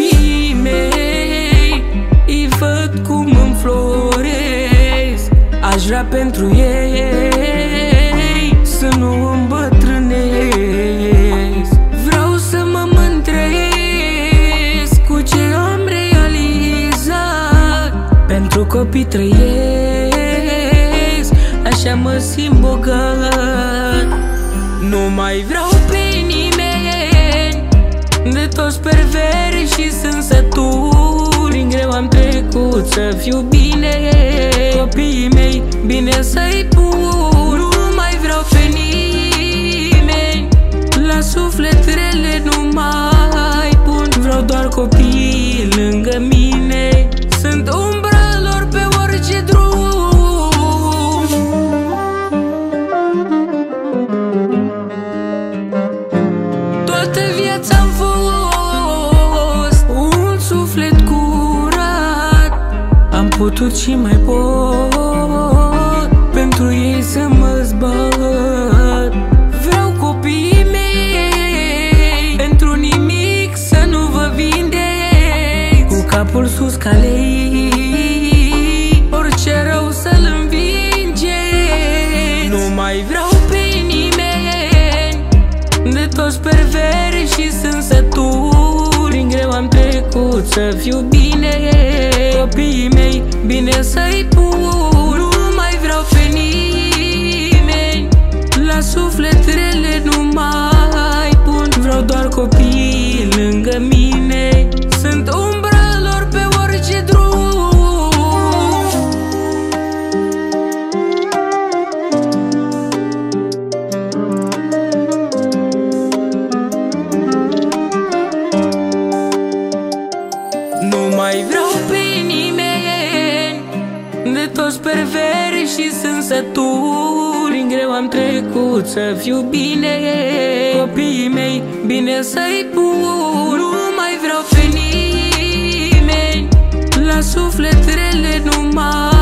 copiii mei, îi văd cum înfloresc. Aș vrea pentru ei să nu îmbătrânesc. Vreau să mă mândresc cu ce am realizat. Pentru copii trăiesc, așa mă simt bogat. Nu mai vreau pe nimeni, de toți perveri și sunt sătul. Prin greu am trecut să fiu bine, copiii mei bine să-i pun. Nu mai vreau pe nimeni, la suflet rele nu mai pun. Vreau doar copii lângă mine, sunt umbra lor pe orice drum. Toată viața am fost un suflet curat. Am putut și mai pot pentru ei să mă zbat. Vreau copiii mei, pentru nimic să nu vă vindec. Cu capul sus ca lei, orice rău să-l învinge. Nu mai vreau pe nimeni, de toți perveri și sunt sătul. Prin greu am trecut să fiu bine, copiii mei bine să-i pun. Nu mai vreau pe nimeni, la suflet rele nu mai pun. Vreau doar copii lângă mine, sunt umbra lor pe orice drum. Nu mai vreau pe nimeni, de toți perveri și sunt sătul. Prin greu am trecut să fiu bine, copiii mei bine să-i pun. Nu mai vreau pe nimeni, la suflet rele nu mai